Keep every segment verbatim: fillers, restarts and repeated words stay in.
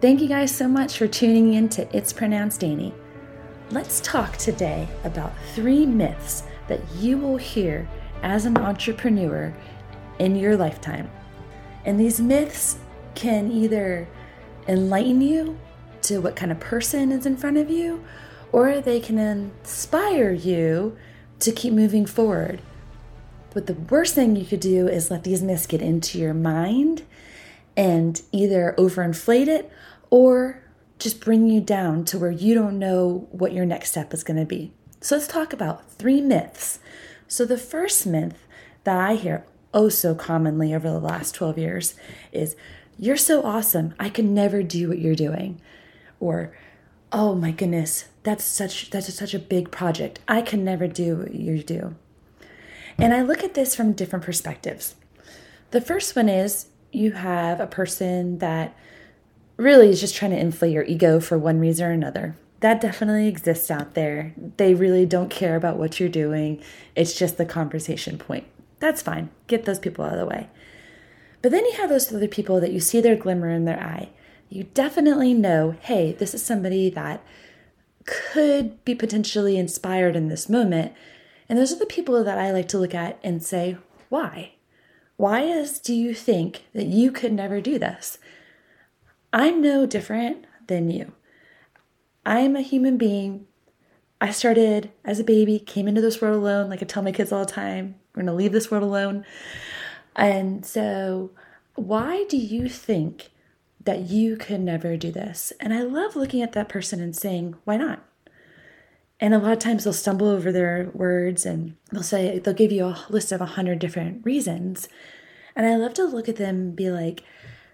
Thank you guys so much for tuning in to It's Pronounced Annie. Let's talk today about three myths that you will hear as an entrepreneur in your lifetime. And these myths can either enlighten you to what kind of person is in front of you, or they can inspire you to keep moving forward. But the worst thing you could do is let these myths get into your mind and either overinflate it or just bring you down to where you don't know what your next step is going to be. So let's talk about three myths. So the first myth that I hear oh so commonly over the last twelve years is, you're so awesome, I could never do what you're doing. Or, oh my goodness, that's such that's such a big project, I can never do what you do. And I look at this from different perspectives. The first one is, you have a person that really is just trying to inflate your ego for one reason or another. That definitely exists out there. They really don't care about what you're doing. It's just the conversation point. That's fine. Get those people out of the way. But then you have those other people that you see their glimmer in their eye. You definitely know, hey, this is somebody that could be potentially inspired in this moment. And those are the people that I like to look at and say, why? Why is do you think that you could never do this? I'm no different than you. I'm a human being. I started as a baby, came into this world alone. Like I tell my kids all the time, we're going to leave this world alone. And so why do you think that you could never do this? And I love looking at that person and saying, why not? And a lot of times they'll stumble over their words and they'll say, they'll give you a list of a hundred different reasons. And I love to look at them and be like,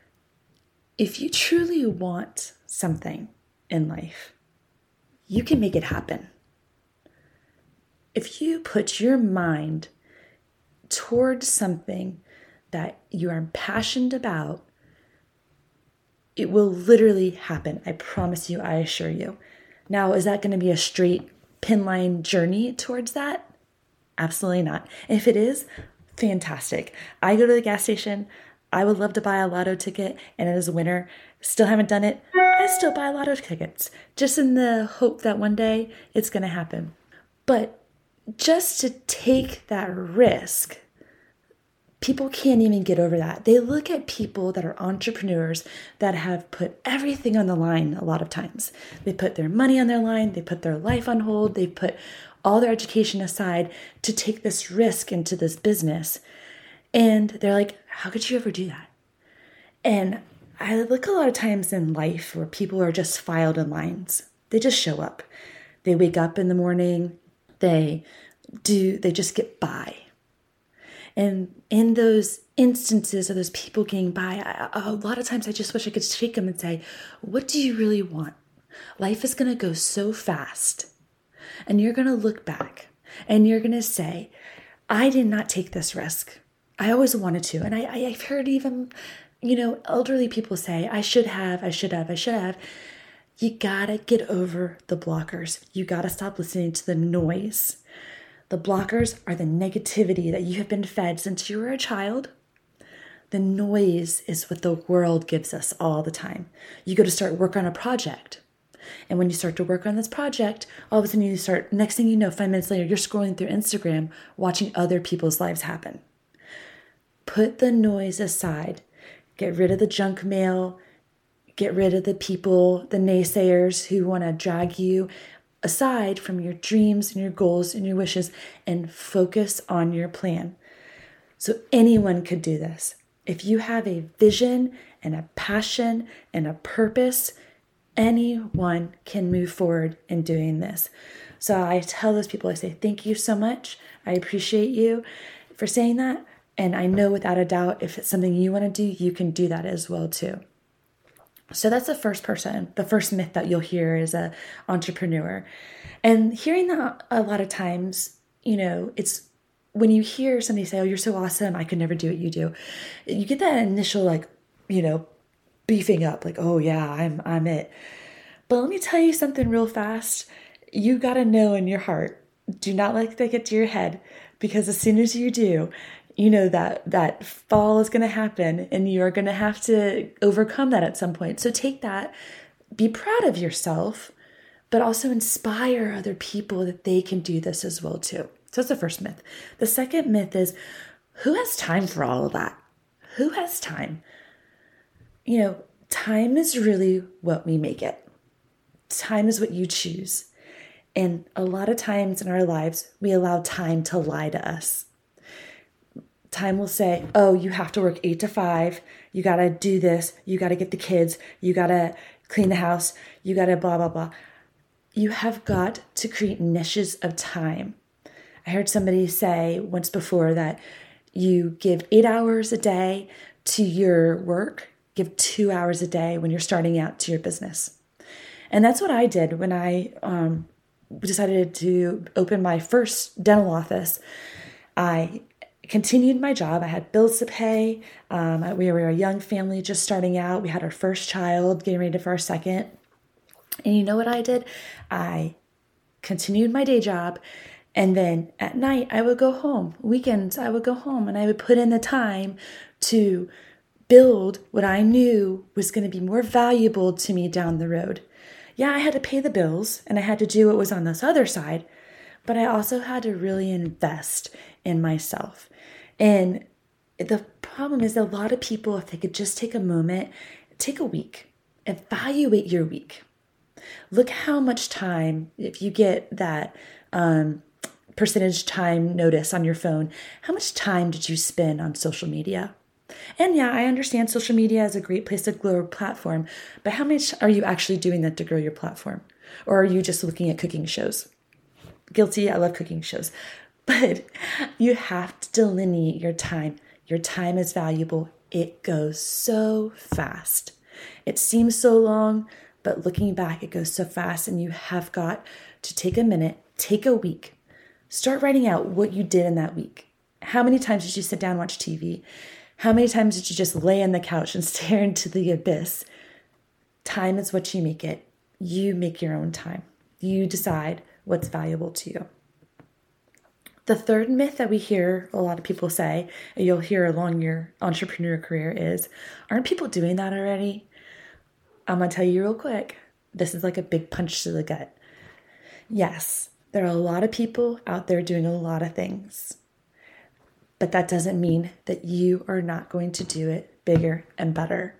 if you truly want something in life, you can make it happen. If you put your mind towards something that you are passionate about, it will literally happen. I promise you, I assure you. Now, is that going to be a straight pin line journey towards that? Absolutely not. If it is, fantastic. I go to the gas station. I would love to buy a lotto ticket, and as a winner, still haven't done it. I still buy lotto tickets, just in the hope that one day it's going to happen. But just to take that risk, people can't even get over that. They look at people that are entrepreneurs that have put everything on the line a lot of times. They put their money on their line. They put their life on hold. They put all their education aside to take this risk into this business. And they're like, how could you ever do that? And I look a lot of times in life where people are just filed in lines. They just show up. They wake up in the morning. They do, they just get by. And in those instances of those people getting by, I, a lot of times I just wish I could shake them and say, what do you really want? Life is going to go so fast. And you're going to look back and you're going to say, I did not take this risk. I always wanted to. And I, I, I've heard even, you know, elderly people say, I should have, I should have, I should have. You got to get over the blockers. You got to stop listening to the noise. The blockers are the negativity that you have been fed since you were a child. The noise is what the world gives us all the time. You go to start work on a project. And when you start to work on this project, all of a sudden you start, next thing you know, five minutes later, you're scrolling through Instagram, watching other people's lives happen. Put the noise aside. Get rid of the junk mail. Get rid of the people, the naysayers who want to drag you aside from your dreams and your goals and your wishes, and focus on your plan. So anyone could do this. If you have a vision and a passion and a purpose, anyone can move forward in doing this. So I tell those people, I say, thank you so much. I appreciate you for saying that. And I know without a doubt, if it's something you want to do, you can do that as well too. So that's the first person, the first myth that you'll hear as an entrepreneur. And hearing that a lot of times, you know, it's when you hear somebody say, oh, you're so awesome, I could never do what you do. You get that initial, like, you know, beefing up, like, oh yeah, I'm I'm it. But let me tell you something real fast. You got to know in your heart, do not let that get to your head, because as soon as you do, you know that that fall is going to happen and you're going to have to overcome that at some point. So take that, be proud of yourself, but also inspire other people that they can do this as well too. So that's the first myth. The second myth is, who has time for all of that? Who has time? You know, time is really what we make it. Time is what you choose. And a lot of times in our lives, we allow time to lie to us. Time will say, oh, you have to work eight to five. You got to do this. You got to get the kids. You got to clean the house. You got to blah, blah, blah. You have got to create niches of time. I heard somebody say once before that you give eight hours a day to your work, give two hours a day when you're starting out to your business. And that's what I did when I um, decided to open my first dental office. I continued my job. I had bills to pay. Um, we were a young family just starting out. We had our first child, getting ready for our second. And you know what I did? I continued my day job. And then at night, I would go home. Weekends, I would go home and I would put in the time to build what I knew was going to be more valuable to me down the road. Yeah, I had to pay the bills and I had to do what was on this other side, but I also had to really invest in myself. And the problem is a lot of people, if they could just take a moment, take a week, evaluate your week. Look how much time, if you get that um, percentage time notice on your phone, how much time did you spend on social media? And yeah, I understand social media is a great place to grow a platform, but how much are you actually doing that to grow your platform? Or are you just looking at cooking shows? Guilty, I love cooking shows. But you have to delineate your time. Your time is valuable. It goes so fast. It seems so long, but looking back, it goes so fast, and you have got to take a minute, take a week, start writing out what you did in that week. How many times did you sit down and watch T V? How many times did you just lay on the couch and stare into the abyss? Time is what you make it. You make your own time. You decide what's valuable to you. The third myth that we hear a lot of people say, and you'll hear along your entrepreneur career, is, aren't people doing that already? I'm going to tell you real quick. This is like a big punch to the gut. Yes, there are a lot of people out there doing a lot of things. But that doesn't mean that you are not going to do it bigger and better.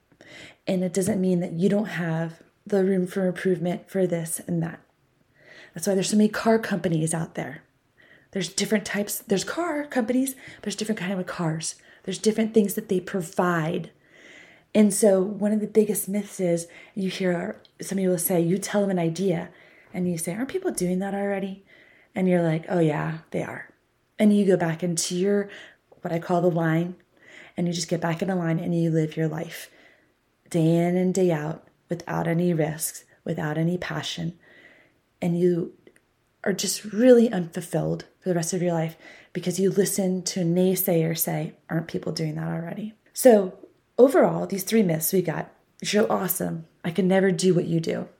And it doesn't mean that you don't have the room for improvement for this and that. That's why there's so many car companies out there. There's different types. There's car companies, but there's different kind of cars. There's different things that they provide. And so one of the biggest myths is you hear some people say, you tell them an idea and you say, aren't people doing that already? And you're like, oh yeah, they are. And you go back into your, what I call the line, and you just get back in the line and you live your life day in and day out without any risks, without any passion. And you are just really unfulfilled for the rest of your life because you listen to a naysayer say, aren't people doing that already? So overall, these three myths we got, you're awesome. I can never do what you do.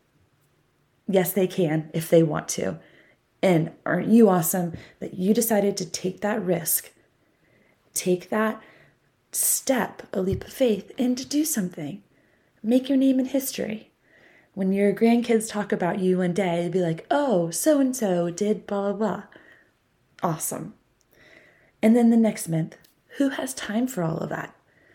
Yes, they can if they want to. And aren't you awesome that you decided to take that risk, take that step, a leap of faith, and to do something. Make your name in history. When your grandkids talk about you one day, they'd be like, oh, so-and-so did blah, blah, blah. Awesome. And then the next myth, who has time for all of that?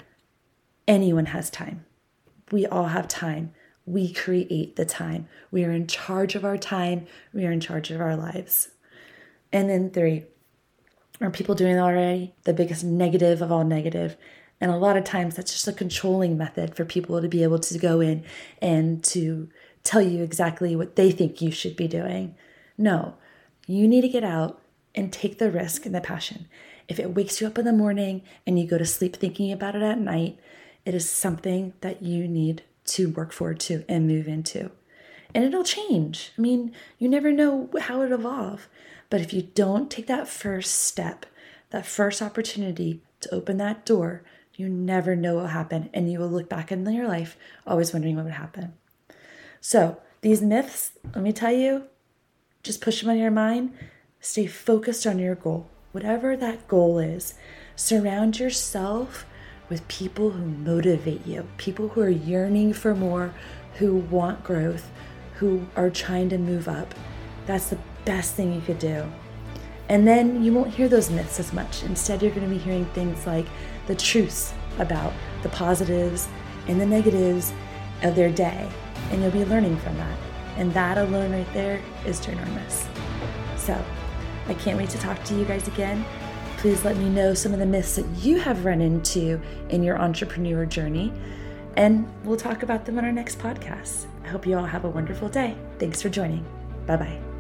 Anyone has time. We all have time. We create the time. We are in charge of our time. We are in charge of our lives. And then three, are people doing it already? The biggest negative of all negative. And a lot of times that's just a controlling method for people to be able to go in and to tell you exactly what they think you should be doing. No, you need to get out and take the risk and the passion. If it wakes you up in the morning and you go to sleep thinking about it at night, it is something that you need to work forward to and move into. And it'll change. I mean, you never know how it'll evolve. But if you don't take that first step, that first opportunity to open that door, you never know what will happen. And you will look back in your life always wondering what would happen. So these myths, let me tell you, just push them out of your mind. Stay focused on your goal. Whatever that goal is, Surround yourself with people who motivate you, people who are yearning for more, who want growth, who are trying to move up. That's the best thing you could do. And then you won't hear those myths as much. Instead, you're going to be hearing things like the truths about the positives and the negatives of their day. And you'll be learning from that. And that alone right there is ginormous. So I can't wait to talk to you guys again. Please let me know some of the myths that you have run into in your entrepreneur journey. And we'll talk about them on our next podcast. I hope you all have a wonderful day. Thanks for joining. Bye-bye.